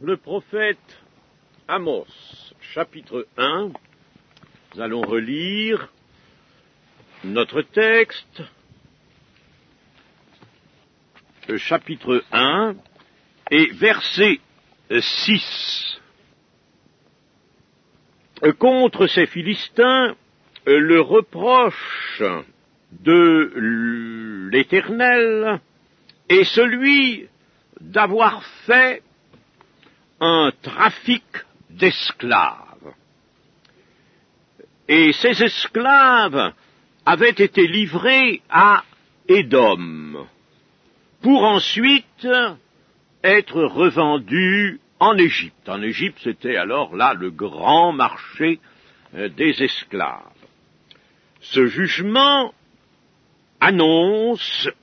Le prophète Amos, chapitre 1, nous allons relire notre texte, chapitre 1 et verset 6. Contre ces Philistins, le reproche de l'Éternel est celui d'avoir fait un trafic d'esclaves. Et ces esclaves avaient été livrés à Édom, pour ensuite être revendus en Égypte. En Égypte, c'était alors là le grand marché des esclaves. Ce jugement annonce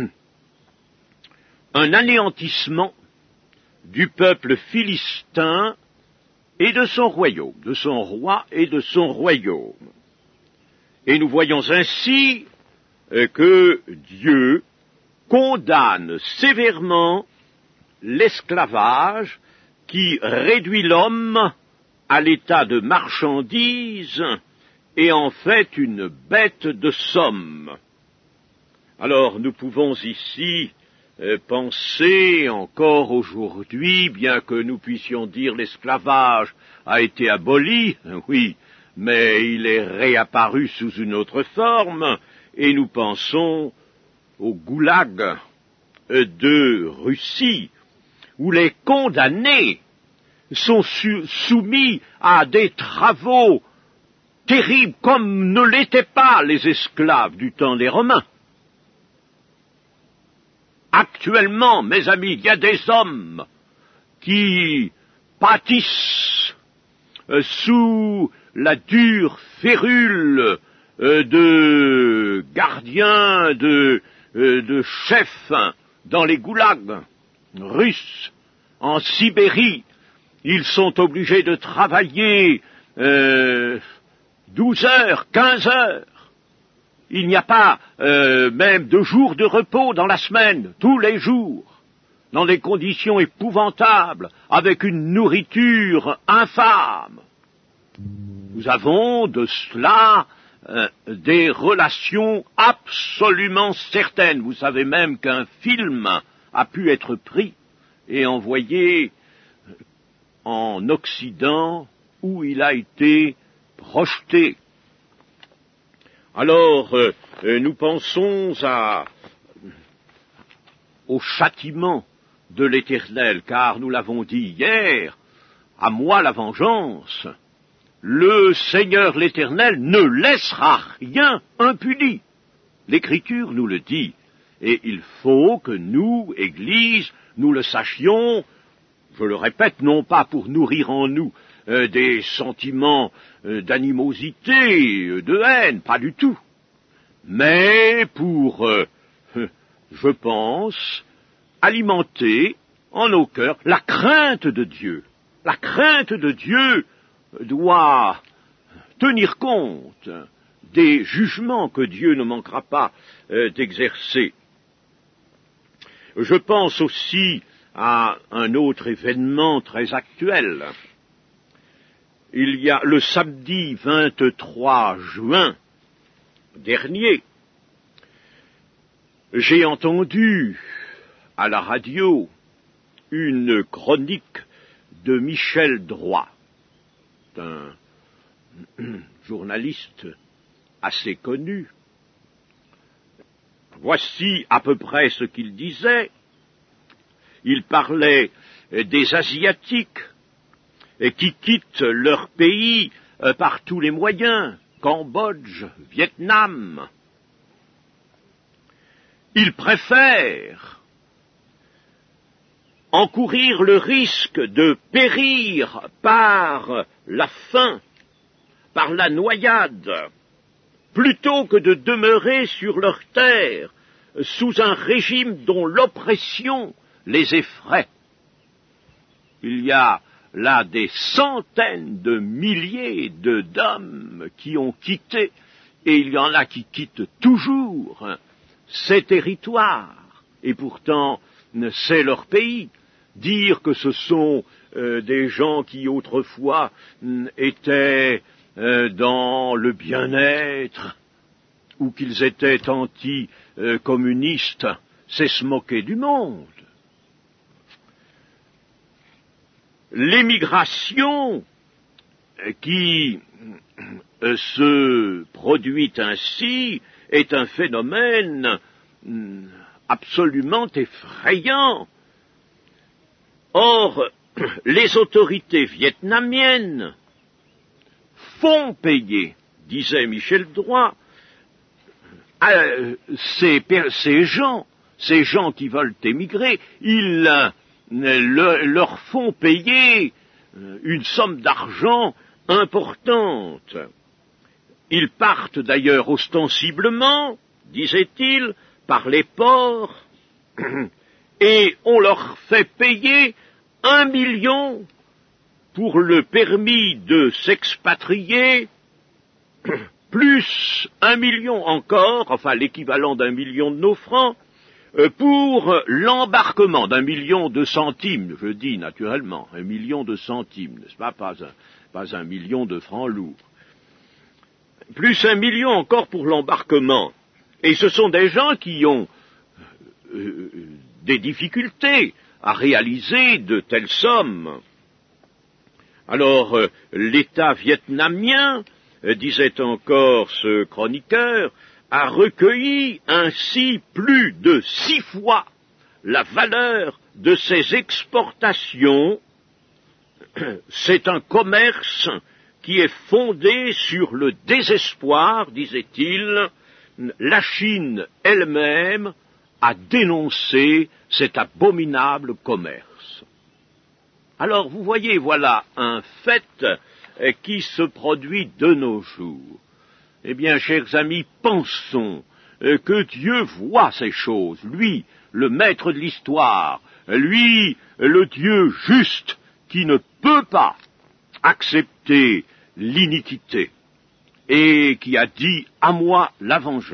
un anéantissement du peuple philistin et de son royaume, de son roi et de son royaume. Et nous voyons ainsi que Dieu condamne sévèrement l'esclavage qui réduit l'homme à l'état de marchandise et en fait une bête de somme. Alors nous pouvons ici penser encore aujourd'hui, bien que nous puissions dire l'esclavage a été aboli, oui, mais il est réapparu sous une autre forme, et nous pensons au goulag de Russie, où les condamnés sont soumis à des travaux terribles comme ne l'étaient pas les esclaves du temps des Romains. Actuellement, mes amis, il y a des hommes qui pâtissent sous la dure férule de gardiens, de chefs dans les goulags russes, en Sibérie. Ils sont obligés de travailler 12 heures, 15 heures. Il n'y a pas même de jours de repos dans la semaine, tous les jours, dans des conditions épouvantables, avec une nourriture infâme. Nous avons de cela des relations absolument certaines. Vous savez même qu'un film a pu être pris et envoyé en Occident où il a été projeté. Alors, nous pensons au châtiment de l'Éternel, car nous l'avons dit hier, à moi la vengeance, le Seigneur l'Éternel ne laissera rien impuni. L'Écriture nous le dit, et il faut que nous, Église, nous le sachions, je le répète, non pas pour nourrir en nous des sentiments d'animosité, de haine, pas du tout, mais pour, je pense, alimenter en nos cœurs la crainte de Dieu. La crainte de Dieu doit tenir compte des jugements que Dieu ne manquera pas d'exercer. Je pense aussi à un autre événement très actuel. Il y a le samedi 23 juin dernier, j'ai entendu à la radio une chronique de Michel Droit, un journaliste assez connu. Voici à peu près ce qu'il disait. Il parlait des Asiatiques qui quittent leur pays par tous les moyens, Cambodge, Vietnam. Ils préfèrent encourir le risque de périr par la faim, par la noyade, plutôt que de demeurer sur leur terre sous un régime dont l'oppression les effraie. Il y a là des centaines de milliers d'hommes qui ont quitté, et il y en a qui quittent toujours ces territoires, et pourtant c'est leur pays. dire que ce sont des gens qui autrefois étaient dans le bien-être ou qu'ils étaient anti-communistes, c'est se moquer du monde. L'émigration qui se produit ainsi est un phénomène absolument effrayant. Or, les autorités vietnamiennes font payer, disait Michel Droit, à ces gens qui veulent émigrer, ils leur font payer une somme d'argent importante. Ils partent d'ailleurs ostensiblement, disait-il, par les ports, et on leur fait payer 1 million pour le permis de s'expatrier, plus 1 million encore, enfin l'équivalent d'1 million de nos francs, pour l'embarquement d'1 million de centimes, je dis naturellement, 1 million de centimes, n'est-ce pas, pas 1 million de francs lourds. Plus 1 million encore pour l'embarquement. Et ce sont des gens qui ont des difficultés à réaliser de telles sommes. Alors, l'État vietnamien, disait encore ce chroniqueur, a recueilli ainsi plus de 6 fois la valeur de ses exportations. C'est un commerce qui est fondé sur le désespoir, disait-il. La Chine elle-même a dénoncé cet abominable commerce. Alors, vous voyez, voilà un fait qui se produit de nos jours. Eh bien, chers amis, pensons que Dieu voit ces choses, lui, le maître de l'histoire, lui, le Dieu juste, qui ne peut pas accepter l'iniquité, et qui a dit « à moi la vengeance ».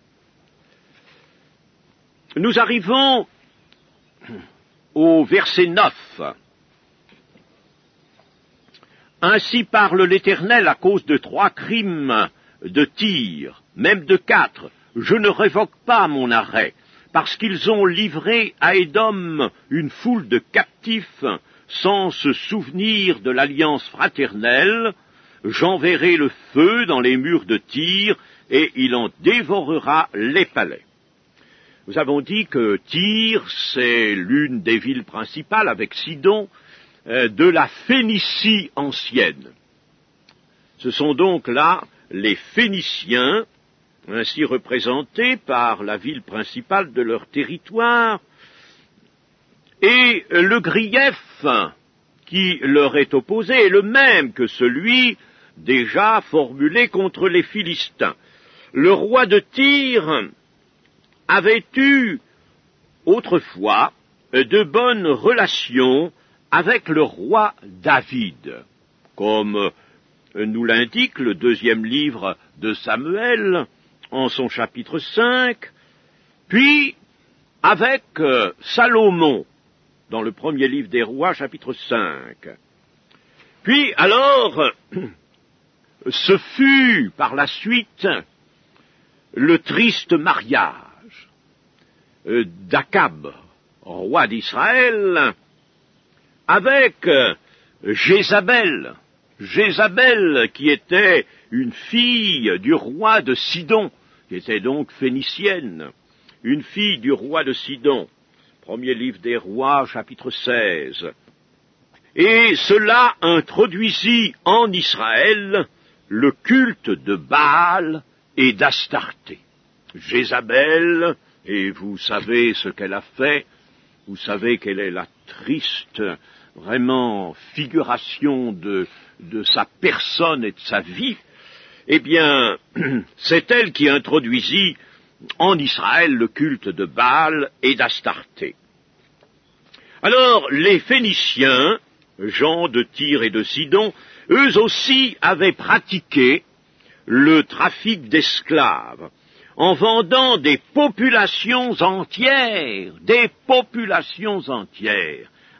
Nous arrivons au verset 9. Ainsi parle l'Éternel à cause de 3 crimes de Tyr, même de 4. Je ne révoque pas mon arrêt, parce qu'ils ont livré à Édom une foule de captifs sans se souvenir de l'alliance fraternelle. J'enverrai le feu dans les murs de Tyr, et il en dévorera les palais. Nous avons dit que Tyr, c'est l'une des villes principales, avec Sidon, de la Phénicie ancienne. Ce sont donc là les Phéniciens, ainsi représentés par la ville principale de leur territoire, et le grief qui leur est opposé est le même que celui déjà formulé contre les Philistins. Le roi de Tyr avait eu autrefois de bonnes relations avec le roi David, comme nous l'indique le 2e livre de Samuel en son chapitre 5, puis avec Salomon dans le 1er livre des rois chapitre 5. Puis alors, ce fut par la suite le triste mariage d'Akab, roi d'Israël, avec Jézabel, qui était une fille du roi de Sidon, qui était donc phénicienne, une fille du roi de Sidon, 1er livre des rois, chapitre 16. Et cela introduisit en Israël le culte de Baal et d'Astarté. Jézabel, et vous savez ce qu'elle a fait, vous savez quelle est la triste, vraiment, figuration de sa personne et de sa vie, eh bien, c'est elle qui introduisit en Israël le culte de Baal et d'Astarté. Alors, les Phéniciens, gens de Tyr et de Sidon, eux aussi avaient pratiqué le trafic d'esclaves, en vendant des populations entières,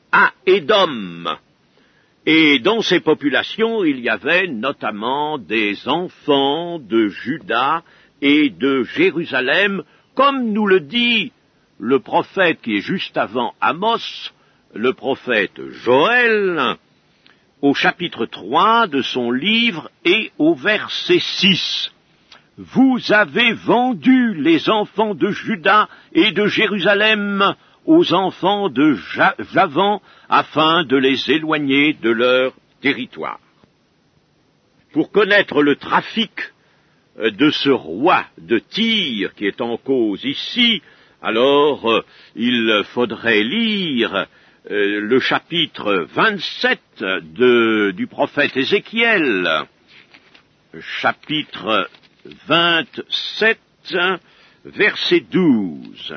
à Édom. Et dans ces populations, il y avait notamment des enfants de Juda et de Jérusalem, comme nous le dit le prophète qui est juste avant Amos, le prophète Joël, au chapitre 3 de son livre et au verset 6. Vous avez vendu les enfants de Juda et de Jérusalem aux enfants de Javan afin de les éloigner de leur territoire. Pour connaître le trafic de ce roi de Tyr qui est en cause ici, alors il faudrait lire le chapitre 27 du prophète Ézéchiel, chapitre 27, verset 12.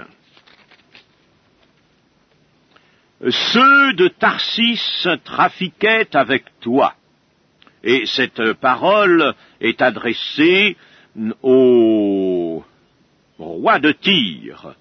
Ceux de Tarsis trafiquaient avec toi. Et cette parole est adressée au roi de Tyr.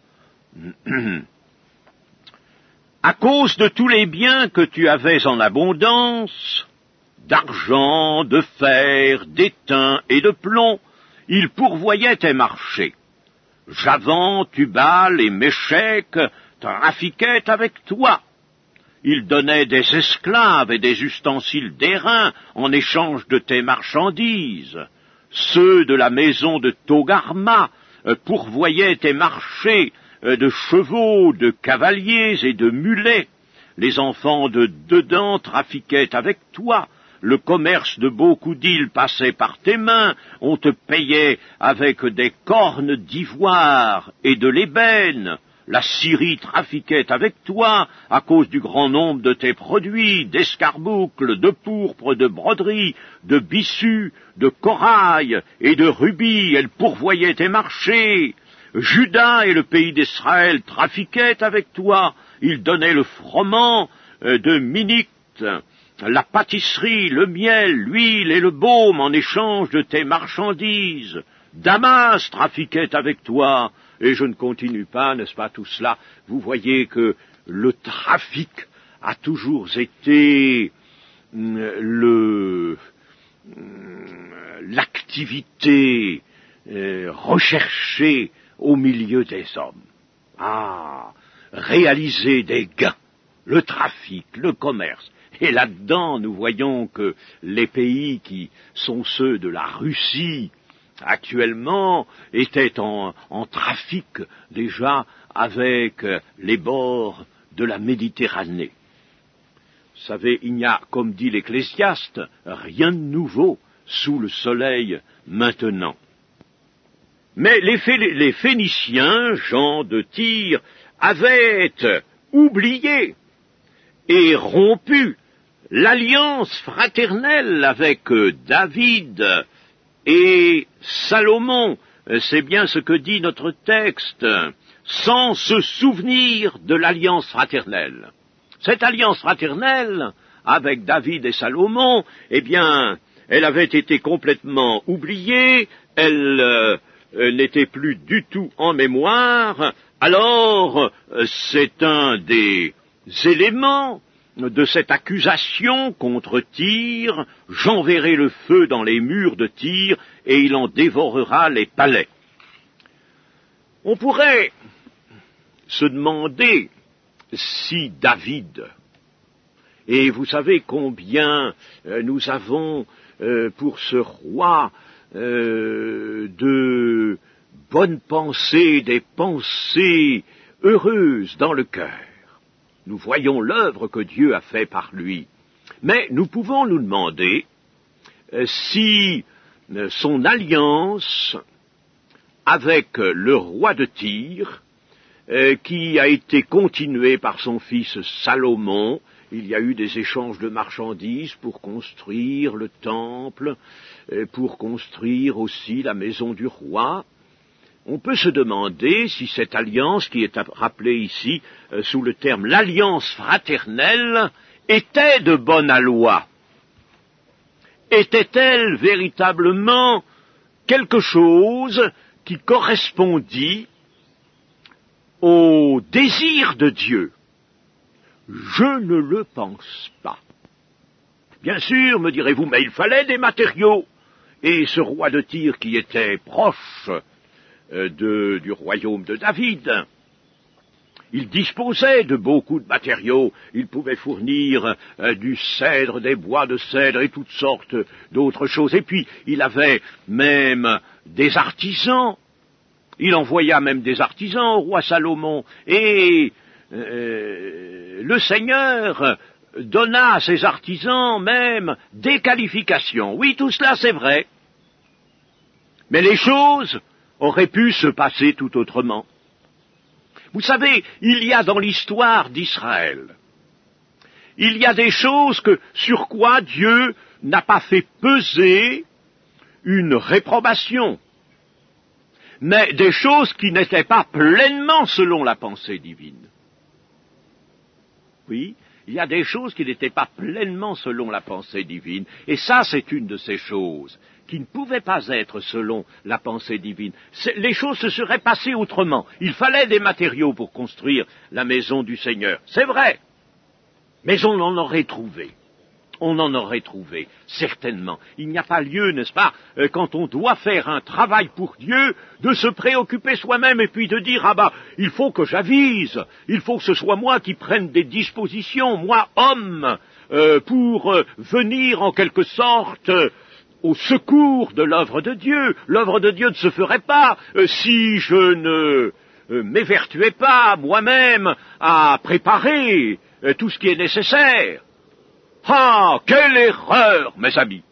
À cause de tous les biens que tu avais en abondance, d'argent, de fer, d'étain et de plomb, ils pourvoyaient tes marchés. Javan, Tubal et Méchec trafiquaient avec toi. Ils donnaient des esclaves et des ustensiles d'airain en échange de tes marchandises. Ceux de la maison de Togarma pourvoyaient tes marchés de chevaux, de cavaliers et de mulets. Les enfants de Dedan trafiquaient avec toi. Le commerce de beaucoup d'îles passait par tes mains. On te payait avec des cornes d'ivoire et de l'ébène. La Syrie trafiquait avec toi à cause du grand nombre de tes produits, d'escarboucles, de pourpre, de broderie, de bissus, de corail et de rubis. Elle pourvoyait tes marchés. Juda et le pays d'Israël trafiquaient avec toi. Ils donnaient le froment de Minite, la pâtisserie, le miel, l'huile et le baume en échange de tes marchandises. Damas trafiquait avec toi. Et je ne continue pas, n'est-ce pas, tout cela. Vous voyez que le trafic a toujours été l'activité recherchée au milieu des hommes. Réaliser des gains, le trafic, le commerce. Et là-dedans, nous voyons que les pays qui sont ceux de la Russie, actuellement, étaient en trafic déjà avec les bords de la Méditerranée. Vous savez, il n'y a, comme dit l'Ecclésiaste, rien de nouveau sous le soleil maintenant. Mais les Phéniciens, gens de Tyr, avaient oublié et rompu l'alliance fraternelle avec David et Salomon. C'est bien ce que dit notre texte, sans se souvenir de l'alliance fraternelle. Cette alliance fraternelle avec David et Salomon, eh bien, elle avait été complètement oubliée, elle n'était plus du tout en mémoire. Alors, c'est un des éléments de cette accusation contre Tyr. J'enverrai le feu dans les murs de Tyr et il en dévorera les palais. On pourrait se demander si David, et vous savez combien nous avons pour ce roi de bonnes pensées, des pensées heureuses dans le cœur. Nous voyons l'œuvre que Dieu a faite par lui. Mais nous pouvons nous demander si son alliance avec le roi de Tyr, qui a été continuée par son fils Salomon, il y a eu des échanges de marchandises pour construire le temple, pour construire aussi la maison du roi. On peut se demander si cette alliance, qui est rappelée ici sous le terme l'alliance fraternelle, était de bonne aloi. Était-elle véritablement quelque chose qui correspondit au désir de Dieu? Je ne le pense pas. Bien sûr, me direz-vous, mais il fallait des matériaux. Et ce roi de Tyr qui était proche du royaume de David, il disposait de beaucoup de matériaux. Il pouvait fournir du cèdre, des bois de cèdre et toutes sortes d'autres choses. Et puis, il avait même des artisans. Il envoya même des artisans au roi Salomon. Et le Seigneur donna à ces artisans même des qualifications. Oui, tout cela c'est vrai. Mais les choses auraient pu se passer tout autrement. Vous savez, il y a dans l'histoire d'Israël, il y a des choses sur quoi Dieu n'a pas fait peser une réprobation, mais des choses qui n'étaient pas pleinement selon la pensée divine. Oui, il y a des choses qui n'étaient pas pleinement selon la pensée divine, et ça c'est une de ces choses qui ne pouvaient pas être selon la pensée divine. Les choses se seraient passées autrement. Il fallait des matériaux pour construire la maison du Seigneur, c'est vrai, mais on en aurait trouvé. On en aurait trouvé, certainement. Il n'y a pas lieu, n'est-ce pas, quand on doit faire un travail pour Dieu, de se préoccuper soi-même et puis de dire, ah bah, il faut que j'avise, il faut que ce soit moi qui prenne des dispositions, moi, homme, pour venir en quelque sorte au secours de l'œuvre de Dieu. L'œuvre de Dieu ne se ferait pas si je ne m'évertuais pas moi-même à préparer tout ce qui est nécessaire. Ah, quelle erreur, mes amis!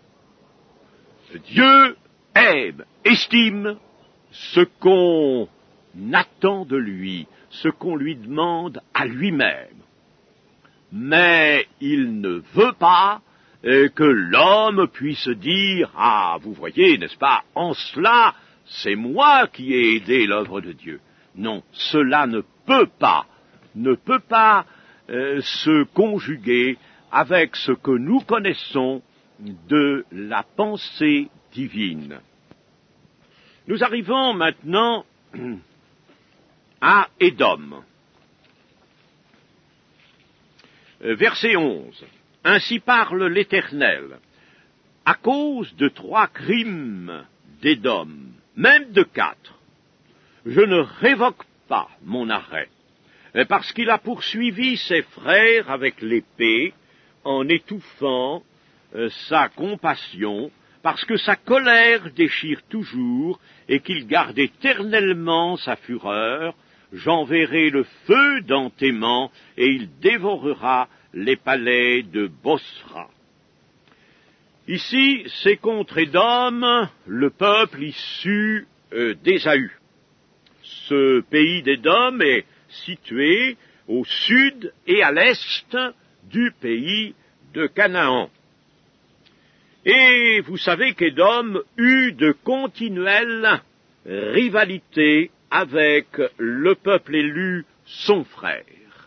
Dieu aime, estime ce qu'on attend de lui, ce qu'on lui demande à lui-même. Mais il ne veut pas que l'homme puisse dire, ah, vous voyez, n'est-ce pas, en cela, c'est moi qui ai aidé l'œuvre de Dieu. Non, cela ne peut pas se conjuguer avec ce que nous connaissons de la pensée divine. Nous arrivons maintenant à Édom. Verset 11. Ainsi parle l'Éternel. À cause de 3 crimes d'Édom, même de 4, je ne révoque pas mon arrêt, parce qu'il a poursuivi ses frères avec l'épée, en étouffant sa compassion, parce que sa colère déchire toujours, et qu'il garde éternellement sa fureur, j'enverrai le feu dans tes mains, et il dévorera les palais de Bosra. Ici, c'est contre Édom, le peuple issu d'Ésaü. Ce pays d'Édom est situé au sud et à l'est du pays de Canaan. Et vous savez qu'Édom eut de continuelles rivalités avec le peuple élu, son frère.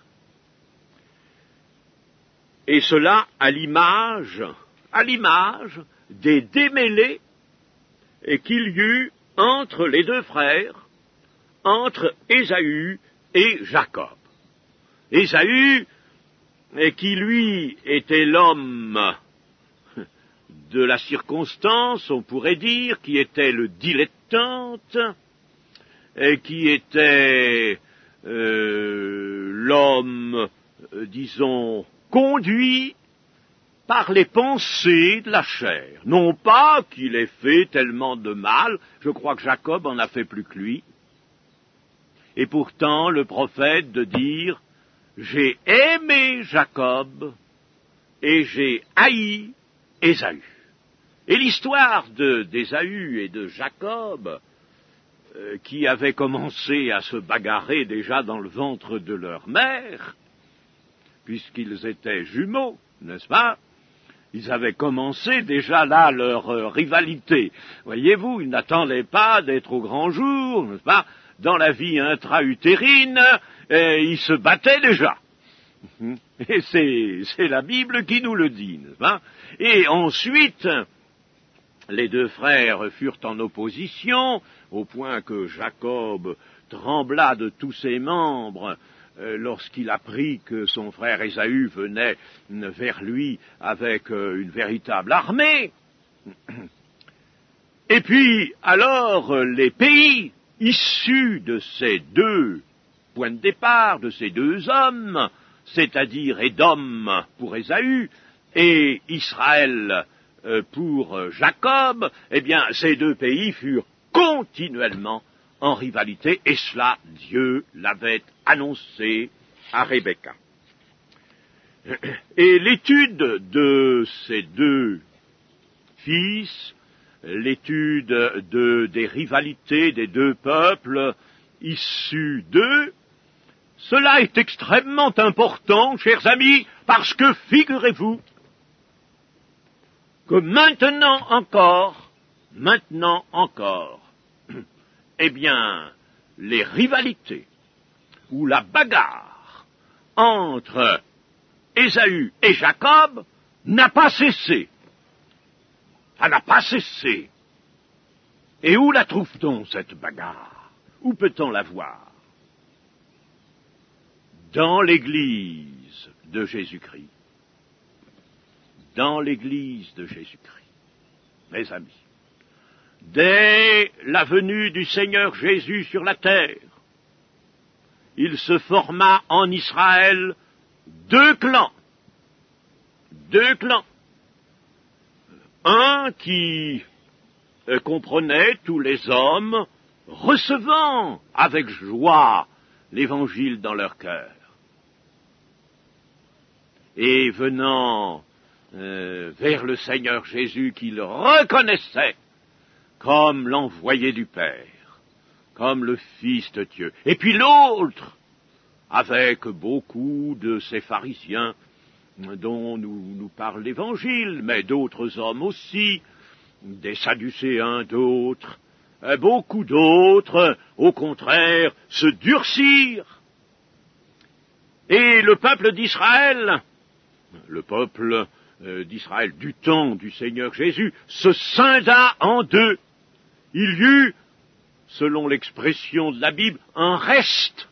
Et cela à l'image des démêlés qu'il y eut entre les 2 frères, entre Ésaü et Jacob. Ésaü, qui lui était l'homme de la circonstance, on pourrait dire, qui était le dilettante, et qui était l'homme, disons, conduit par les pensées de la chair. Non pas qu'il ait fait tellement de mal, je crois que Jacob en a fait plus que lui. Et pourtant, le prophète de dire, j'ai aimé Jacob et j'ai haï Ésaü. Et l'histoire d'Ésaü et de Jacob, qui avaient commencé à se bagarrer déjà dans le ventre de leur mère, puisqu'ils étaient jumeaux, n'est-ce pas? Ils avaient commencé déjà là leur rivalité. Voyez-vous, ils n'attendaient pas d'être au grand jour, n'est-ce pas? Dans la vie intra-utérine, ils se battaient déjà. Et c'est la Bible qui nous le dit, n'est-ce pas? Et ensuite, les 2 frères furent en opposition, au point que Jacob trembla de tous ses membres lorsqu'il apprit que son frère Ésaü venait vers lui avec une véritable armée. Et puis, alors, les pays issus de ces deux points de départ, de ces deux hommes, c'est-à-dire Édom pour Ésaü et Israël pour Jacob, eh bien, ces deux pays furent continuellement en rivalité, et cela, Dieu l'avait annoncé à Rebecca. Et l'étude de ces deux fils, l'étude des rivalités des deux peuples issus d'eux, cela est extrêmement important, chers amis, parce que figurez-vous que maintenant encore, eh bien, les rivalités ou la bagarre entre Ésaü et Jacob n'a pas cessé. Ça n'a pas cessé. Et où la trouve-t-on, cette bagarre? Où peut-on la voir? Dans l'Église de Jésus-Christ. Dans l'Église de Jésus-Christ. Mes amis, dès la venue du Seigneur Jésus sur la terre, il se forma en Israël deux clans. Deux clans. Un qui comprenait tous les hommes recevant avec joie l'Évangile dans leur cœur. Et venant vers le Seigneur Jésus qu'ils reconnaissaient comme l'envoyé du Père, comme le Fils de Dieu. Et puis l'autre, avec beaucoup de ces pharisiens dont nous parle l'Évangile, mais d'autres hommes aussi, des Sadducéens, d'autres, beaucoup d'autres, au contraire, se durcirent. Et le peuple d'Israël du temps du Seigneur Jésus, se scinda en deux. Il y eut, selon l'expression de la Bible, un reste.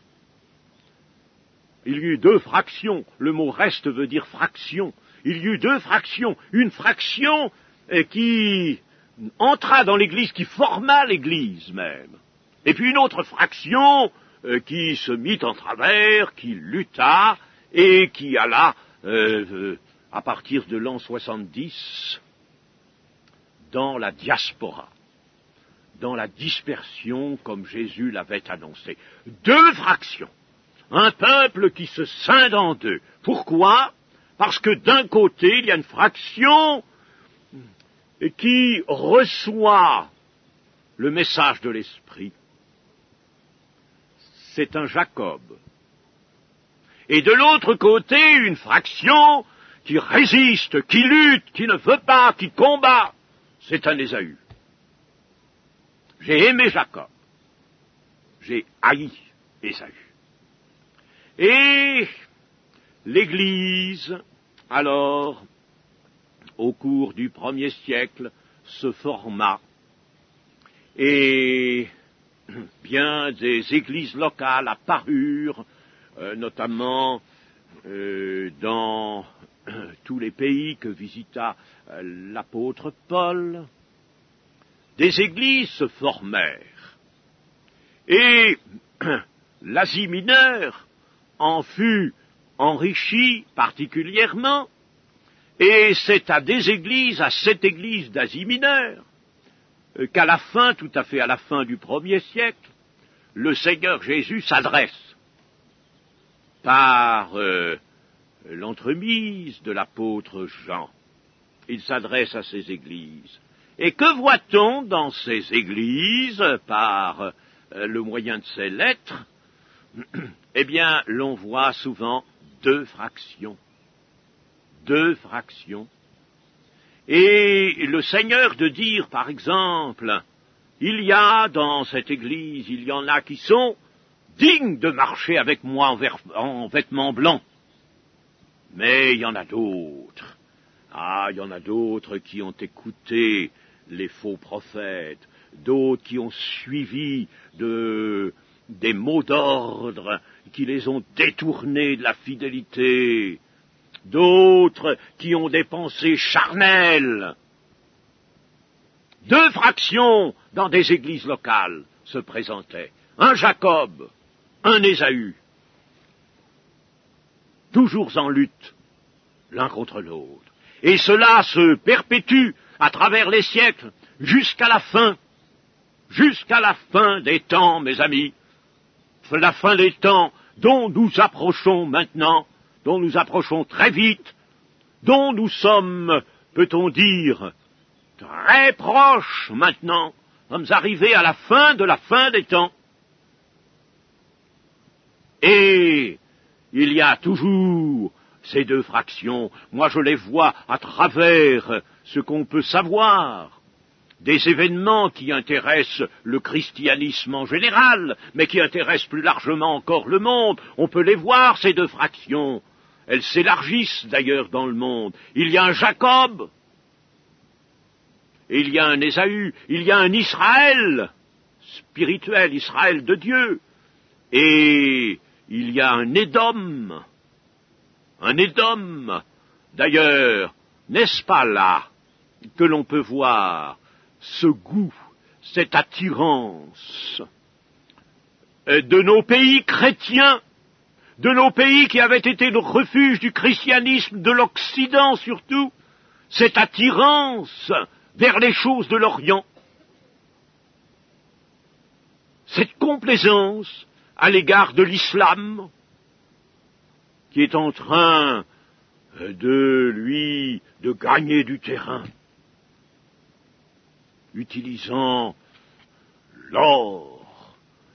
Il y eut deux fractions. Le mot reste veut dire fraction. Il y eut deux fractions. Une fraction qui entra dans l'Église, qui forma l'Église même. Et puis une autre fraction qui se mit en travers, qui lutta et qui alla, à partir de l'an 70, dans la diaspora, dans la dispersion comme Jésus l'avait annoncé. Deux fractions. Un peuple qui se scinde en deux. Pourquoi? Parce que d'un côté, il y a une fraction qui reçoit le message de l'Esprit. C'est un Jacob. Et de l'autre côté, une fraction qui résiste, qui lutte, qui ne veut pas, qui combat. C'est un Ésaü. J'ai aimé Jacob. J'ai haï Ésaü. Et l'Église, alors, au cours du 1er siècle, se forma. Et bien des églises locales apparurent, notamment dans tous les pays que visita l'apôtre Paul. Des églises se formèrent. Et l'Asie mineure en fut enrichie particulièrement, et c'est à des églises, à cette église d'Asie mineure, qu'à la fin, tout à fait à la fin du 1er siècle, le Seigneur Jésus s'adresse par l'entremise de l'apôtre Jean. Il s'adresse à ces églises. Et que voit-on dans ces églises par le moyen de ces lettres? Eh bien, l'on voit souvent deux fractions. Deux fractions. Et le Seigneur de dire, par exemple, il y a dans cette église, il y en a qui sont dignes de marcher avec moi en vêtements blancs. Mais il y en a d'autres. Ah, il y en a d'autres qui ont écouté les faux prophètes, d'autres qui ont suivi de des mots d'ordre qui les ont détournés de la fidélité, d'autres qui ont des pensées charnelles. 2 fractions dans des églises locales se présentaient, un Jacob, un Ésaü, toujours en lutte l'un contre l'autre. Et cela se perpétue à travers les siècles jusqu'à la fin des temps, mes amis, la fin des temps dont nous approchons maintenant, dont nous approchons très vite, dont nous sommes, peut-on dire, très proches maintenant. Nous sommes arrivés à la fin de la fin des temps. Et il y a toujours ces 2 fractions. Moi, je les vois à travers ce qu'on peut savoir des événements qui intéressent le christianisme en général, mais qui intéressent plus largement encore le monde. On peut les voir, ces 2 fractions. Elles s'élargissent d'ailleurs dans le monde. Il y a un Jacob, et il y a un Ésaü, il y a un Israël spirituel, Israël de Dieu, et il y a un Édom. D'ailleurs, n'est-ce pas là que l'on peut voir ce goût, cette attirance de nos pays chrétiens, de nos pays qui avaient été le refuge du christianisme, de l'Occident surtout, cette attirance vers les choses de l'Orient, cette complaisance à l'égard de l'islam, qui est en train de gagner du terrain, utilisant l'or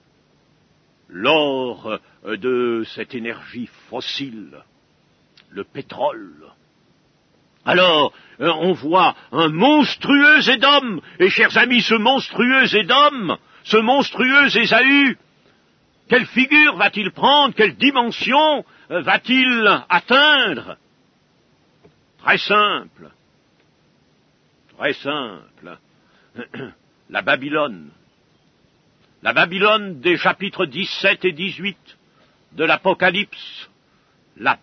de cette énergie fossile, le pétrole. Alors, on voit un monstrueux Édom, et chers amis, ce monstrueux Édom, ce monstrueux Ésaü, quelle figure va-t-il prendre, quelle dimension va-t-il atteindre? Très simple, la Babylone des chapitres 17 et 18 de l'Apocalypse, la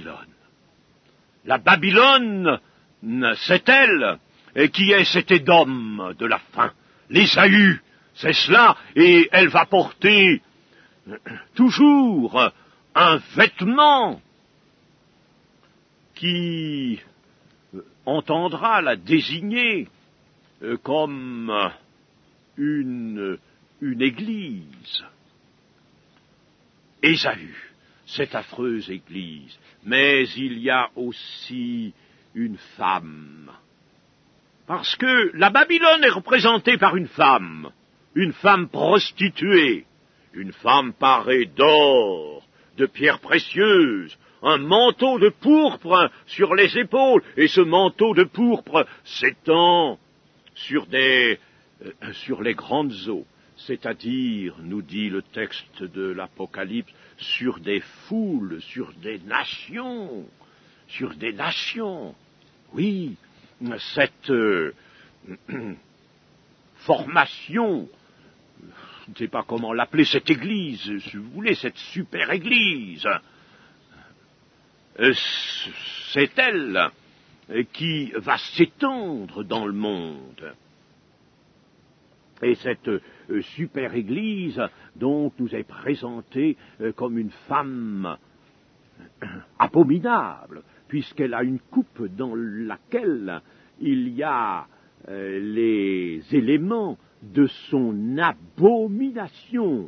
Babylone, c'est elle qui est cet Édom de la fin, l'Ésaü, c'est cela, et elle va porter toujours un vêtement qui entendra la désigner comme une église. Ésaü, cette affreuse église, mais il y a aussi une femme. Parce que la Babylone est représentée par une femme prostituée, une femme parée d'or, de pierres précieuses, un manteau de pourpre sur les épaules, et ce manteau de pourpre s'étend sur les grandes eaux, c'est-à-dire, nous dit le texte de l'Apocalypse, sur des foules, sur des nations. Oui, cette formation, je ne sais pas comment l'appeler, cette église, si vous voulez, cette super église, c'est elle qui va s'étendre dans le monde. Et cette super église, donc, nous est présentée comme une femme abominable, puisqu'elle a une coupe dans laquelle il y a les éléments de son abomination.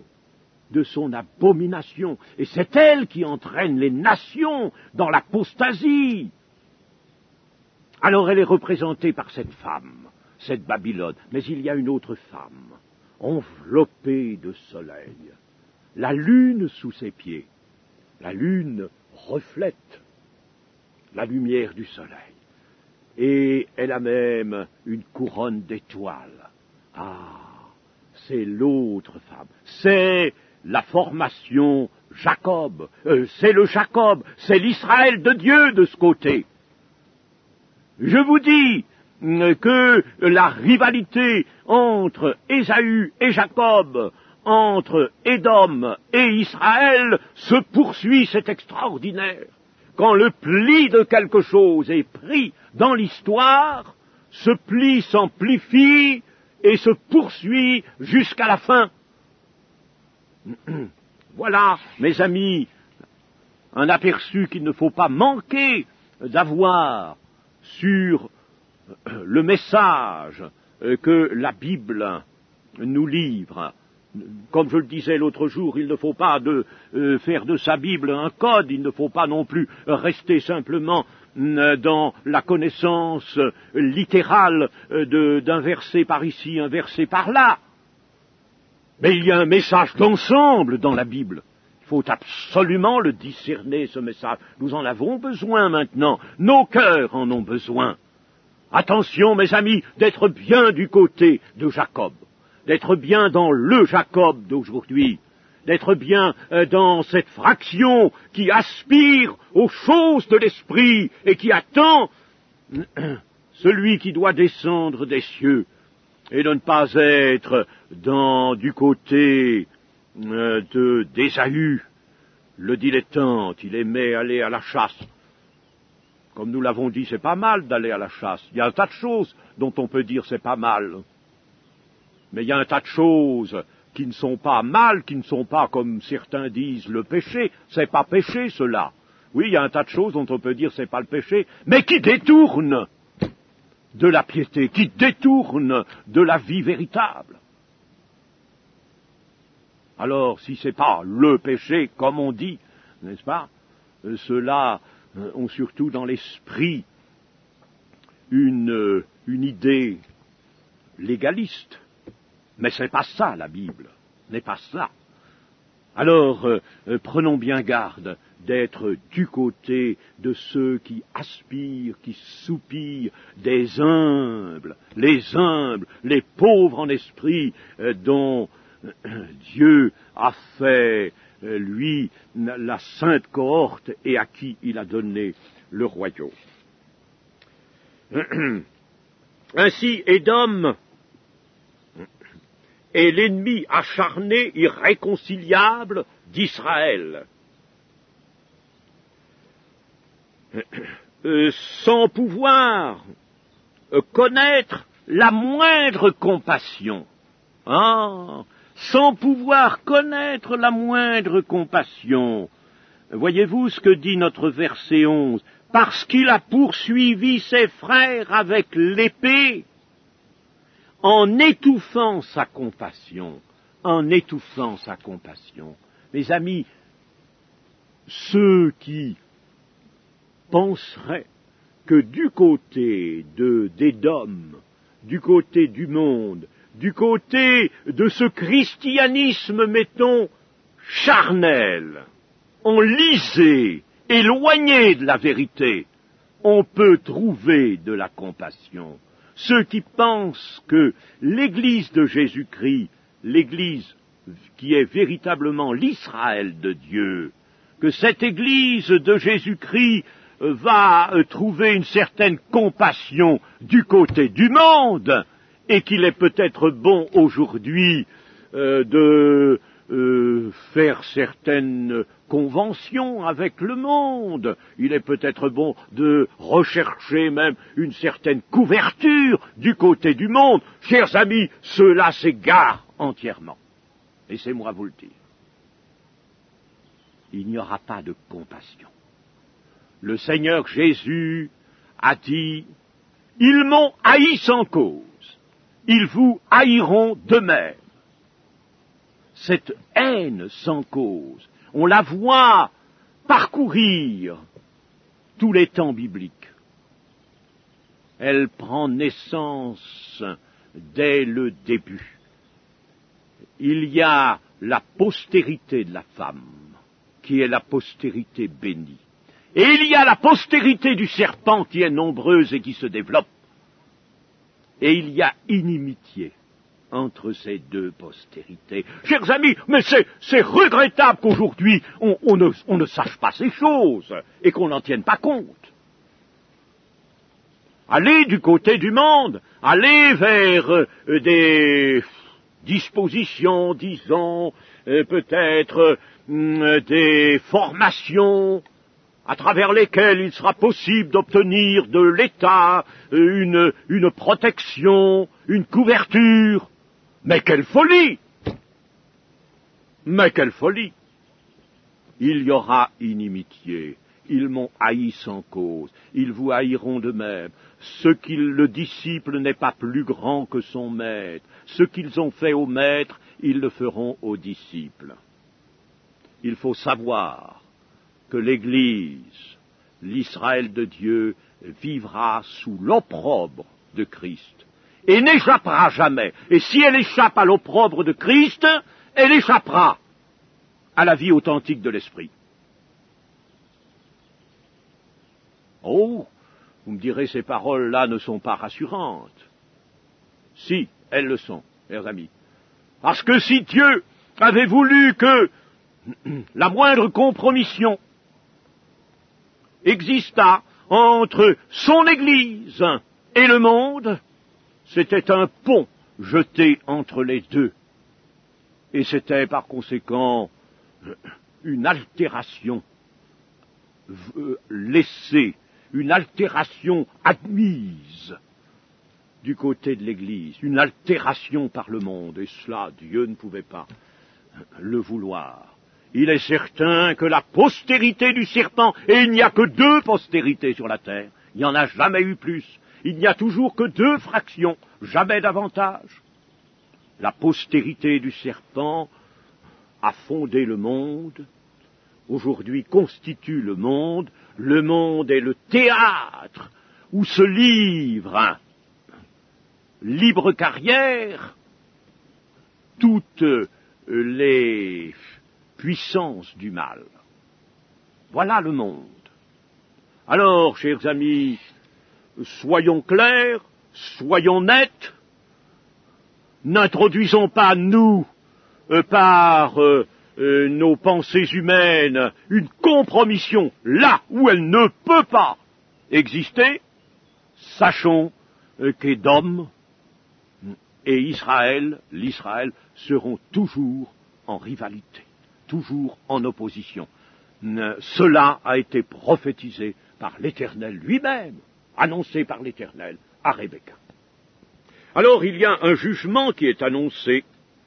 Et c'est elle qui entraîne les nations dans l'apostasie. Alors elle est représentée par cette femme, cette Babylone, mais il y a une autre femme, enveloppée de soleil, la lune sous ses pieds. La lune reflète la lumière du soleil, et elle a même une couronne d'étoiles. Ah, c'est l'autre femme, c'est la formation Jacob, c'est le Jacob, c'est l'Israël de Dieu de ce côté. Je vous dis que la rivalité entre Ésaü et Jacob, entre Édom et Israël se poursuit, c'est extraordinaire. Quand le pli de quelque chose est pris dans l'histoire, ce pli s'amplifie et se poursuit jusqu'à la fin. Voilà, mes amis, un aperçu qu'il ne faut pas manquer d'avoir sur le message que la Bible nous livre. Comme je le disais l'autre jour, il ne faut pas faire de sa Bible un code, il ne faut pas non plus rester simplement dans la connaissance littérale d'un verset par ici, un verset par là. Mais il y a un message d'ensemble dans la Bible. Il faut absolument le discerner, ce message. Nous en avons besoin maintenant. Nos cœurs en ont besoin. Attention, mes amis, d'être bien du côté de Jacob, d'être bien dans le Jacob d'aujourd'hui, d'être bien dans cette fraction qui aspire aux choses de l'esprit et qui attend celui qui doit descendre des cieux, et de ne pas être du côté d'Ésaü, le dilettante. Il aimait aller à la chasse. Comme nous l'avons dit, c'est pas mal d'aller à la chasse. Il y a un tas de choses dont on peut dire c'est pas mal. Mais il y a un tas de choses qui ne sont pas mal, qui ne sont pas, comme certains disent, le péché. C'est pas péché, cela. Oui, il y a un tas de choses dont on peut dire c'est pas le péché, mais qui détournent de la piété, qui détournent de la vie véritable. Alors, si c'est pas le péché, comme on dit, n'est-ce pas, ceux-là ont surtout dans l'esprit une idée légaliste. Mais c'est pas ça, la Bible, n'est pas ça. Alors, prenons bien garde d'être du côté de ceux qui aspirent, qui soupirent, des humbles, les pauvres en esprit, dont Dieu a fait, lui, la sainte cohorte et à qui il a donné le royaume. Ainsi, Édom est l'ennemi acharné, irréconciliable d'Israël. Sans pouvoir connaître la moindre compassion. Sans pouvoir connaître la moindre compassion. Voyez-vous ce que dit notre verset 11 ? Parce qu'il a poursuivi ses frères avec l'épée, en étouffant sa compassion, Mes amis, ceux qui penseraient que du côté d'Édom, du côté du monde, du côté de ce christianisme, mettons, charnel, enlisé, éloigné de la vérité, on peut trouver de la compassion. Ceux qui pensent que l'Église de Jésus-Christ, l'Église qui est véritablement l'Israël de Dieu, que cette Église de Jésus-Christ va trouver une certaine compassion du côté du monde, et qu'il est peut-être bon aujourd'hui de faire certaines conventions avec le monde. Il est peut-être bon de rechercher même une certaine couverture du côté du monde. Chers amis, cela s'égare entièrement. Laissez-moi vous le dire. Il n'y aura pas de compassion. Le Seigneur Jésus a dit, « Ils m'ont haï sans cause, ils vous haïront de même. » Cette haine sans cause, on la voit parcourir tous les temps bibliques. Elle prend naissance dès le début. Il y a la postérité de la femme, qui est la postérité bénie. Et il y a la postérité du serpent qui est nombreuse et qui se développe. Et il y a inimitié entre ces deux postérités. Chers amis, mais c'est regrettable qu'aujourd'hui on ne sache pas ces choses et qu'on n'en tienne pas compte. Allez du côté du monde, allez vers dispositions, disons, peut-être des formations à travers lesquelles il sera possible d'obtenir de l'État une protection, une couverture. Mais quelle folie! Mais quelle folie! Il y aura inimitié. Ils m'ont haï sans cause. Ils vous haïront de même. Le disciple n'est pas plus grand que son maître. Ce qu'ils ont fait au maître, ils le feront au disciple. Il faut savoir que l'Église, l'Israël de Dieu, vivra sous l'opprobre de Christ et n'échappera jamais. Et si elle échappe à l'opprobre de Christ, elle échappera à la vie authentique de l'Esprit. Oh, vous me direz, ces paroles-là ne sont pas rassurantes. Si, elles le sont, chers amis. Parce que si Dieu avait voulu que la moindre compromission existât entre son Église et le monde, c'était un pont jeté entre les deux. Et c'était par conséquent une altération laissée, une altération admise du côté de l'Église, une altération par le monde, et cela, Dieu ne pouvait pas le vouloir. Il est certain que la postérité du serpent, et il n'y a que 2 postérités sur la terre, il n'y en a jamais eu plus, il n'y a toujours que 2 fractions, jamais davantage. La postérité du serpent a fondé le monde, aujourd'hui constitue le monde est le théâtre où se livre libre carrière toutes les puissances du mal. Voilà le monde. Alors, chers amis, soyons clairs, soyons nets, n'introduisons pas, nous, par nos pensées humaines, une compromission là où elle ne peut pas exister. Sachons qu'Édom et Israël, l'Israël, seront toujours en rivalité, toujours en opposition. Cela a été prophétisé par l'Éternel lui-même, annoncé par l'Éternel à Rebecca. Alors il y a un jugement qui est annoncé.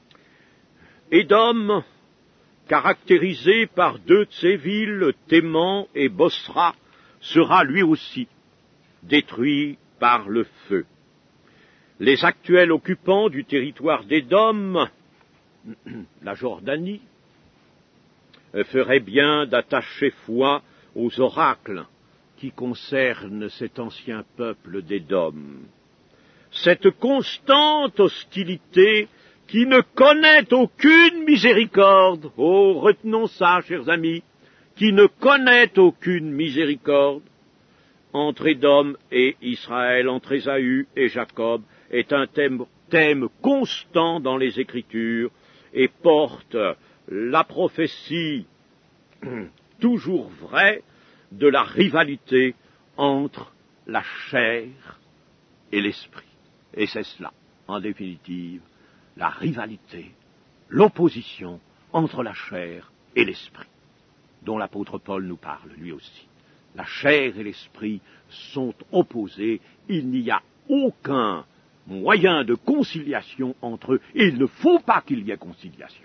Édom, caractérisé par 2 de ses villes, Théman et Bosra, sera lui aussi détruit par le feu. Les actuels occupants du territoire d'Édom, la Jordanie, feraient bien d'attacher foi aux oracles qui concernent cet ancien peuple d'Édom. Cette constante hostilité qui ne connaît aucune miséricorde, oh, retenons ça, chers amis, qui ne connaît aucune miséricorde, entre Édom et Israël, entre Ésaü et Jacob, est un thème constant dans les Écritures et porte la prophétie toujours vraie de la rivalité entre la chair et l'esprit. Et c'est cela, en définitive, la rivalité, l'opposition entre la chair et l'esprit, dont l'apôtre Paul nous parle lui aussi. La chair et l'esprit sont opposés, il n'y a aucun moyen de conciliation entre eux, et il ne faut pas qu'il y ait conciliation.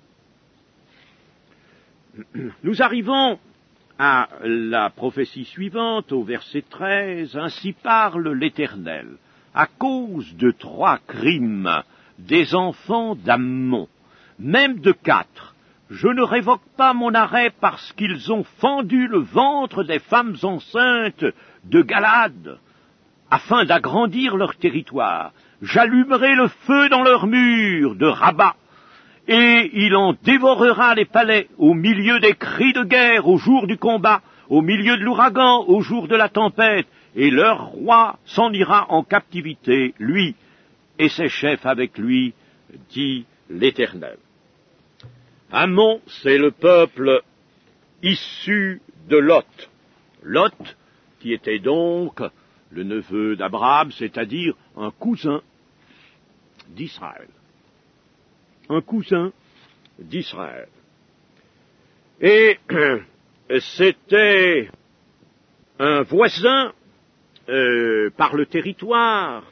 Nous arrivons à la prophétie suivante, au verset 13, ainsi parle l'Éternel, à cause de 3 crimes des enfants d'Ammon, même de 4, je ne révoque pas mon arrêt parce qu'ils ont fendu le ventre des femmes enceintes de Galade, afin d'agrandir leur territoire. J'allumerai le feu dans leurs murs de Rabat, et il en dévorera les palais au milieu des cris de guerre au jour du combat, au milieu de l'ouragan au jour de la tempête, et leur roi s'en ira en captivité, lui et ses chefs avec lui, dit l'Éternel. Ammon, c'est le peuple issu de Lot. Lot, qui était donc le neveu d'Abraham, c'est-à-dire un cousin d'Israël. un cousin d'Israël. Et c'était un voisin par le territoire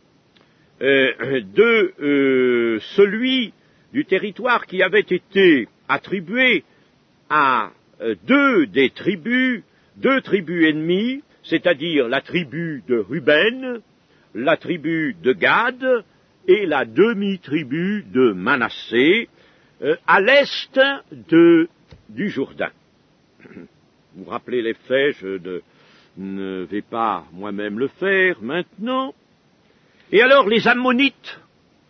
de celui du territoire qui avait été attribué à deux tribus ennemies, c'est-à-dire la tribu de Ruben, la tribu de Gad et la demi-tribu de Manassé, à l'est du Jourdain. Vous vous rappelez les faits, je ne vais pas moi-même le faire maintenant. Et alors les Ammonites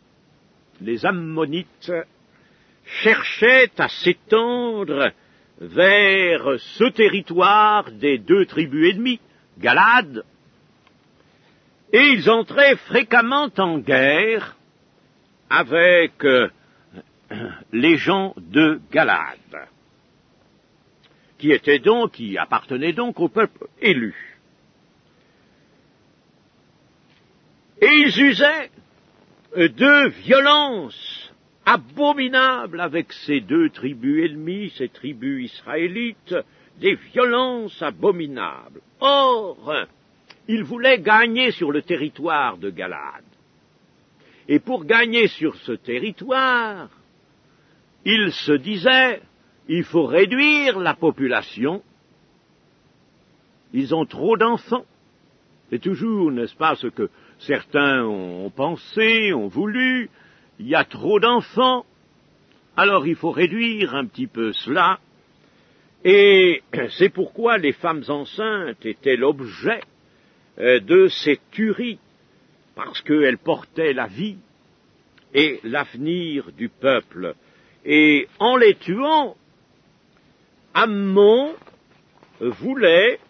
cherchaient à s'étendre vers ce territoire des deux tribus ennemies, Galad, et ils entraient fréquemment en guerre avec les gens de Galad, qui appartenaient donc au peuple élu. Et ils usaient de violences abominables avec ces deux tribus ennemies, ces tribus israélites, des violences abominables. Or, ils voulaient gagner sur le territoire de Galad. Et pour gagner sur ce territoire, ils se disaient, il faut réduire la population, ils ont trop d'enfants. C'est toujours, n'est-ce pas, ce que certains ont pensé, ont voulu, il y a trop d'enfants, alors il faut réduire un petit peu cela, et c'est pourquoi les femmes enceintes étaient l'objet de ces tueries, parce qu'elles portaient la vie et l'avenir du peuple. Et en les tuant, Ammon voulait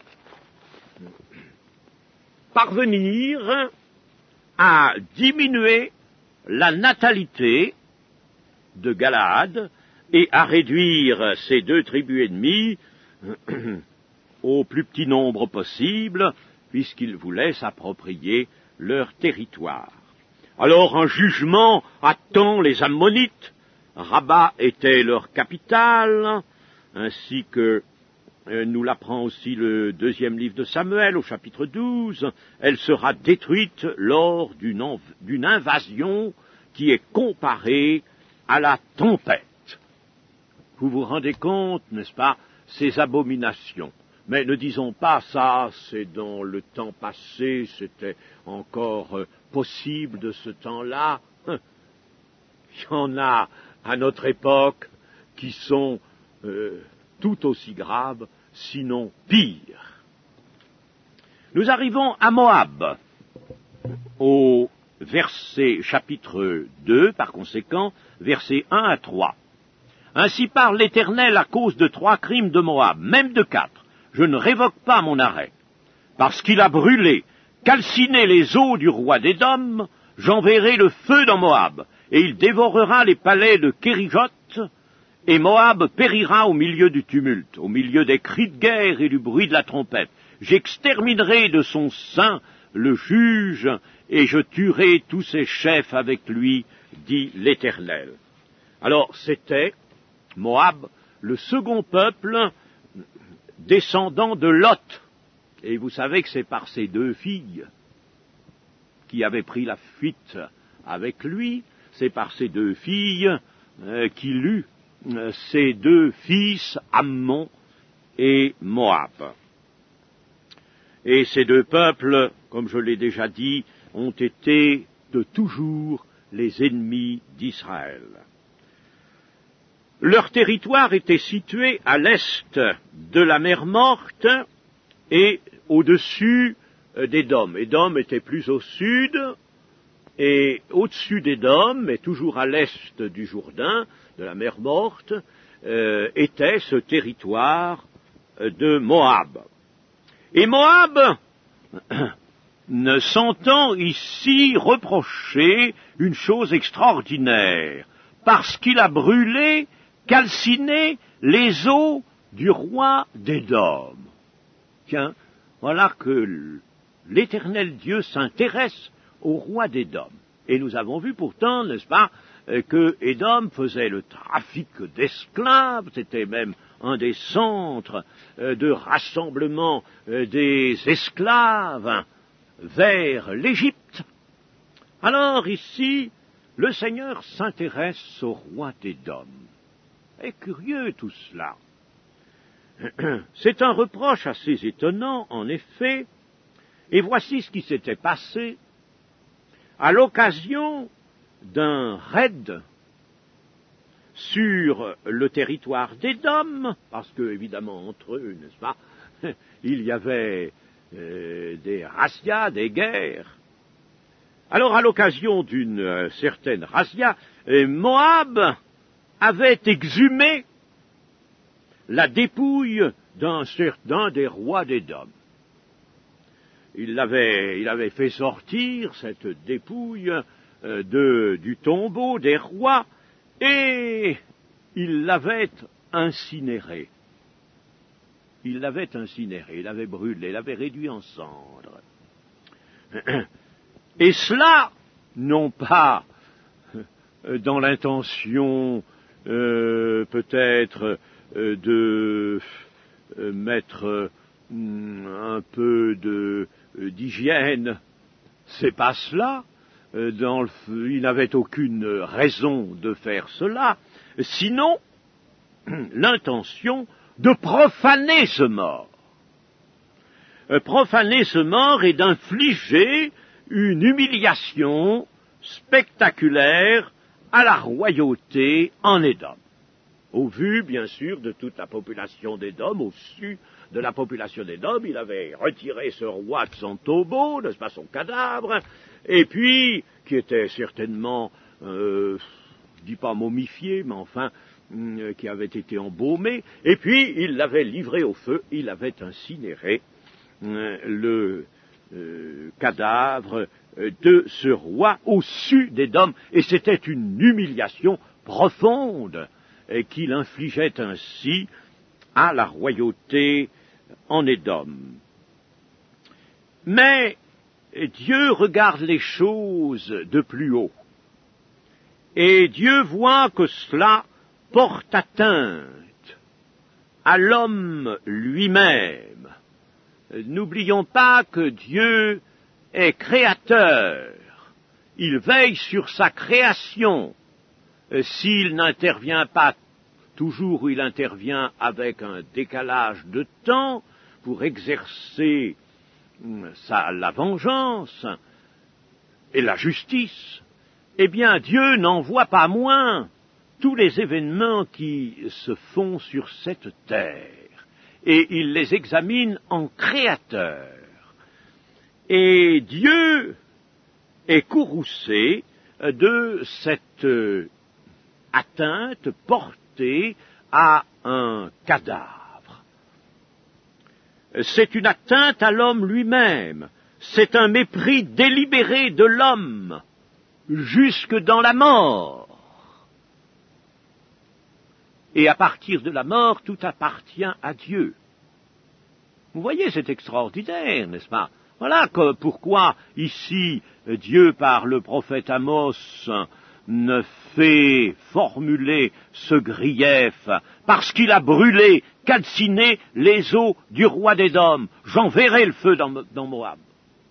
parvenir à diminuer la natalité de Galaad et à réduire ces deux tribus ennemies au plus petit nombre possible, puisqu'ils voulaient s'approprier leur territoire. Alors un jugement attend les Ammonites. Rabat était leur capitale, ainsi que nous l'apprend aussi le deuxième livre de Samuel, au chapitre 12, elle sera détruite lors d'une invasion qui est comparée à la tempête. Vous vous rendez compte, n'est-ce pas, ces abominations. Mais ne disons pas ça, c'est dans le temps passé, c'était encore possible de ce temps-là. Il y en a à notre époque qui sont tout aussi graves, sinon pire. Nous arrivons à Moab, au verset chapitre 2, par conséquent, versets 1 à 3. Ainsi parle l'Éternel à cause de 3 crimes de Moab, même de 4. Je ne révoque pas mon arrêt. Parce qu'il a brûlé, calciné les eaux du roi d'Édom, j'enverrai le feu dans Moab, et il dévorera les palais de Kérijot, et Moab périra au milieu du tumulte, au milieu des cris de guerre et du bruit de la trompette. J'exterminerai de son sein le juge, et je tuerai tous ses chefs avec lui, dit l'Éternel. Alors c'était Moab, le second peuple descendant de Lot. Et vous savez que c'est par ses 2 filles qui avaient pris la fuite avec lui, c'est par ces 2 filles qu'il eut ses 2 fils, Ammon et Moab. Et ces 2 peuples, comme je l'ai déjà dit, ont été de toujours les ennemis d'Israël. Leur territoire était situé à l'est de la mer Morte et au-dessus d'Édom. Édom était plus au sud, et au-dessus d'Édom, mais toujours à l'est du Jourdain, de la mer Morte, était ce territoire de Moab. Et Moab ne s'entend ici reprocher une chose extraordinaire, parce qu'il a brûlé, calciné les eaux du roi d'Édom. Tiens, voilà que l'Éternel Dieu s'intéresse au roi d'Édom. Et nous avons vu pourtant, n'est-ce pas, que Édom faisait le trafic d'esclaves, c'était même un des centres de rassemblement des esclaves vers l'Égypte. Alors ici, le Seigneur s'intéresse au roi d'Édom. C'est curieux tout cela. C'est un reproche assez étonnant, en effet, et voici ce qui s'était passé à l'occasion d'un raid sur le territoire d'Édom, parce que, évidemment, entre eux, n'est-ce pas, il y avait des razzias, des guerres. Alors, à l'occasion d'une certaine razzia, Moab avait exhumé la dépouille d'un des rois d'Édom. Il avait fait sortir cette dépouille du tombeau des rois et il l'avait incinérée. Il l'avait incinérée, il l'avait brûlée, il l'avait réduit en cendres. Et cela, non pas dans l'intention peut-être de mettre un peu d'hygiène, c'est pas cela. Il n'avait aucune raison de faire cela, sinon l'intention de profaner ce mort. Profaner ce mort et d'infliger une humiliation spectaculaire à la royauté en Édom. Au vu, bien sûr, de toute la population d'Édom, au-dessus de la population d'Édom, il avait retiré ce roi de son tombeau, n'est-ce pas, son cadavre, et puis, qui était certainement, je dis pas momifié, mais enfin, qui avait été embaumé, et puis il l'avait livré au feu, il avait incinéré le cadavre de ce roi au-dessus d'Édom, et c'était une humiliation profonde qu'il infligeait ainsi à la royauté en Édom. Mais Dieu regarde les choses de plus haut, et Dieu voit que cela porte atteinte à l'homme lui-même. N'oublions pas que Dieu est créateur, il veille sur sa création. S'il n'intervient pas toujours, où il intervient avec un décalage de temps pour exercer la vengeance et la justice, eh bien Dieu n'envoie pas moins tous les événements qui se font sur cette terre, et il les examine en créateur. Et Dieu est courroucé de cette atteinte portée à un cadavre. C'est une atteinte à l'homme lui-même, c'est un mépris délibéré de l'homme, jusque dans la mort. Et à partir de la mort, tout appartient à Dieu. Vous voyez, c'est extraordinaire, n'est-ce pas? Voilà pourquoi ici Dieu, par le prophète Amos, ne fait formuler ce grief, parce qu'il a brûlé, calciné les eaux du roi d'Édom. J'enverrai le feu dans Moab.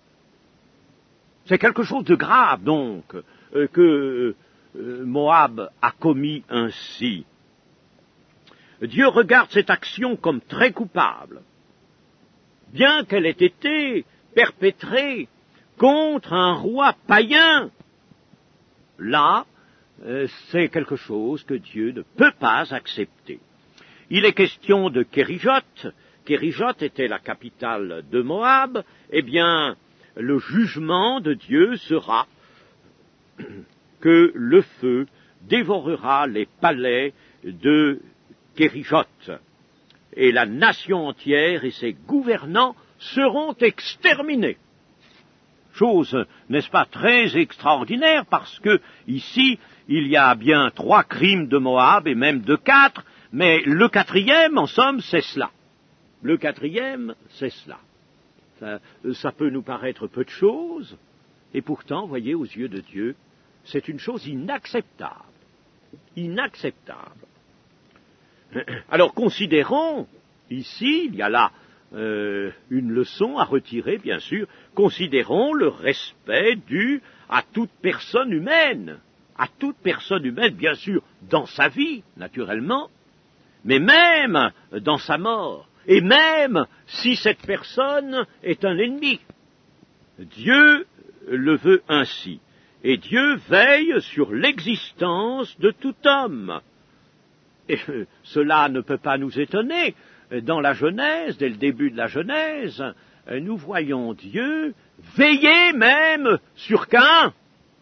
C'est quelque chose de grave, donc, que Moab a commis ainsi. Dieu regarde cette action comme très coupable, bien qu'elle ait été perpétrée contre un roi païen. Là, c'est quelque chose que Dieu ne peut pas accepter. Il est question de Kérijot. Kérijot était la capitale de Moab. Eh bien, le jugement de Dieu sera que le feu dévorera les palais de Kérijot, et la nation entière et ses gouvernants seront exterminés. Chose, n'est-ce pas, très extraordinaire, parce que ici, il y a bien 3 crimes de Moab, et même de 4, mais le 4e, en somme, c'est cela. Le 4e, c'est cela. Ça peut nous paraître peu de choses, et pourtant, voyez, aux yeux de Dieu, c'est une chose inacceptable. Inacceptable. Alors considérons, ici, il y a là une leçon à retirer, bien sûr, considérons le respect dû à toute personne humaine, bien sûr, dans sa vie, naturellement, mais même dans sa mort, et même si cette personne est un ennemi. Dieu le veut ainsi, et Dieu veille sur l'existence de tout homme. Et cela ne peut pas nous étonner. Dans la Genèse, dès le début de la Genèse, nous voyons Dieu veiller même sur Caïn.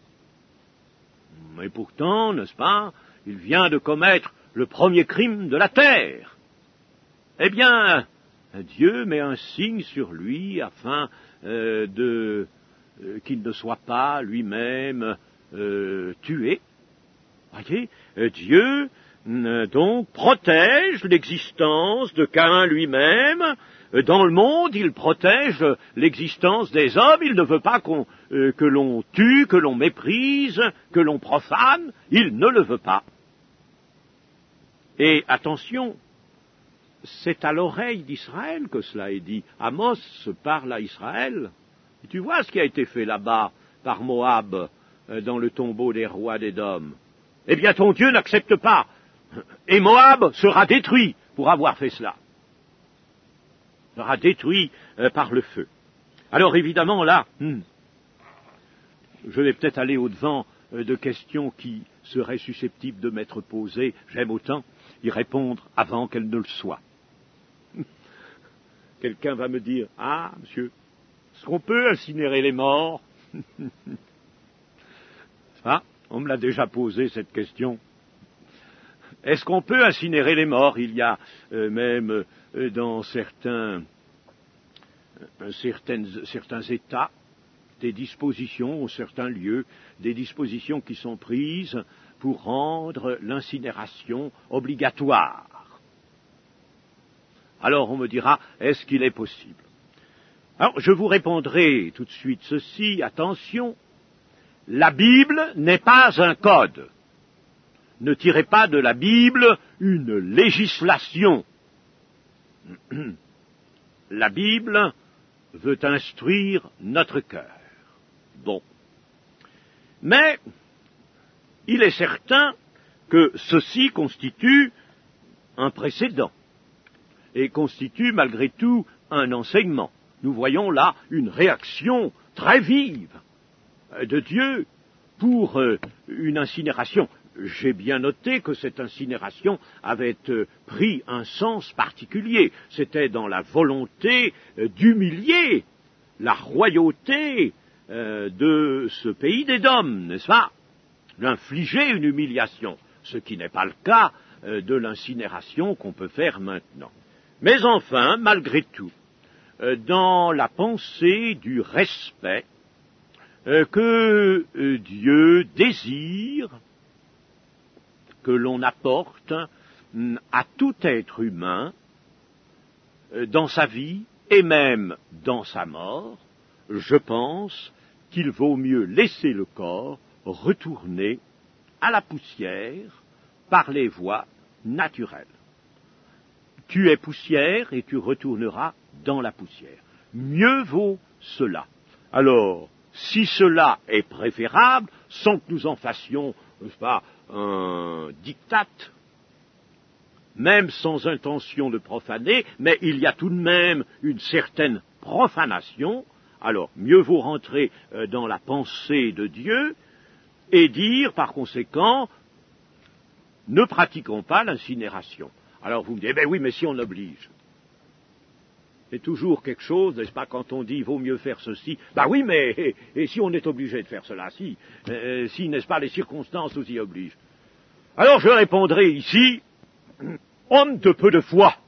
Mais pourtant, n'est-ce pas, il vient de commettre le premier crime de la terre. Eh bien, Dieu met un signe sur lui afin qu'il ne soit pas lui-même tué. Voyez, Dieu donc protège l'existence de Caïn lui-même. Dans le monde, il protège l'existence des hommes. Il ne veut pas que l'on tue, que l'on méprise, que l'on profane. Il ne le veut pas. Et attention, c'est à l'oreille d'Israël que cela est dit. Amos parle à Israël. Et tu vois ce qui a été fait là-bas par Moab dans le tombeau des rois d'Édom. Eh bien, ton Dieu n'accepte pas. Et Moab sera détruit pour avoir fait cela. Sera détruit par le feu. Alors évidemment là, je vais peut-être aller au-devant de questions qui seraient susceptibles de m'être posées. J'aime autant y répondre avant qu'elles ne le soient. Quelqu'un va me dire, « Ah, monsieur, est-ce qu'on peut incinérer les morts ?» Ah, on me l'a déjà posé cette question. Est-ce qu'on peut incinérer les morts? Il y a même dans certains États des dispositions, ou certains lieux, des dispositions qui sont prises pour rendre l'incinération obligatoire. Alors on me dira, est-ce qu'il est possible? Alors je vous répondrai tout de suite ceci, attention, la Bible n'est pas un code. Ne tirez pas de la Bible une législation. La Bible veut instruire notre cœur. Bon. Mais il est certain que ceci constitue un précédent et constitue malgré tout un enseignement. Nous voyons là une réaction très vive de Dieu pour une incinération. J'ai bien noté que cette incinération avait pris un sens particulier. C'était dans la volonté d'humilier la royauté de ce pays d'Édom, n'est-ce pas? D'infliger une humiliation, ce qui n'est pas le cas de l'incinération qu'on peut faire maintenant. Mais enfin, malgré tout, dans la pensée du respect que Dieu désire que l'on apporte à tout être humain dans sa vie et même dans sa mort, je pense qu'il vaut mieux laisser le corps retourner à la poussière par les voies naturelles. Tu es poussière et tu retourneras dans la poussière. Mieux vaut cela. Alors, si cela est préférable, sans que nous en fassions, n'est-ce pas, un diktat, même sans intention de profaner, mais il y a tout de même une certaine profanation, alors mieux vaut rentrer dans la pensée de Dieu et dire, par conséquent, ne pratiquons pas l'incinération. Alors vous me dites, oui, mais si on oblige. C'est toujours quelque chose, n'est-ce pas, quand on dit il vaut mieux faire ceci. Oui, mais et si on est obligé de faire cela, si, n'est-ce pas, les circonstances nous y obligent. Alors je répondrai ici, homme de peu de foi,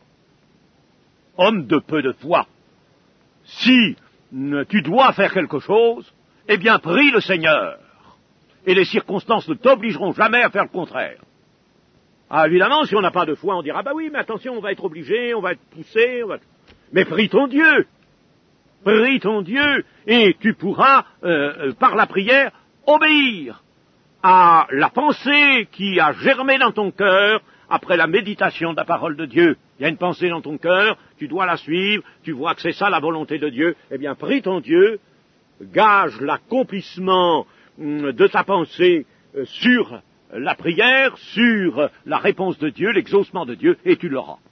si tu dois faire quelque chose, eh bien prie le Seigneur, et les circonstances ne t'obligeront jamais à faire le contraire. Ah, évidemment, si on n'a pas de foi, on dira, oui, mais attention, on va être obligé, on va être poussé, mais prie ton Dieu, et tu pourras, par la prière, obéir. à la pensée qui a germé dans ton cœur après la méditation de la parole de Dieu. Il y a une pensée dans ton cœur, tu dois la suivre, tu vois que c'est ça la volonté de Dieu, eh bien prie ton Dieu, gage l'accomplissement de ta pensée sur la prière, sur la réponse de Dieu, l'exaucement de Dieu, et tu l'auras.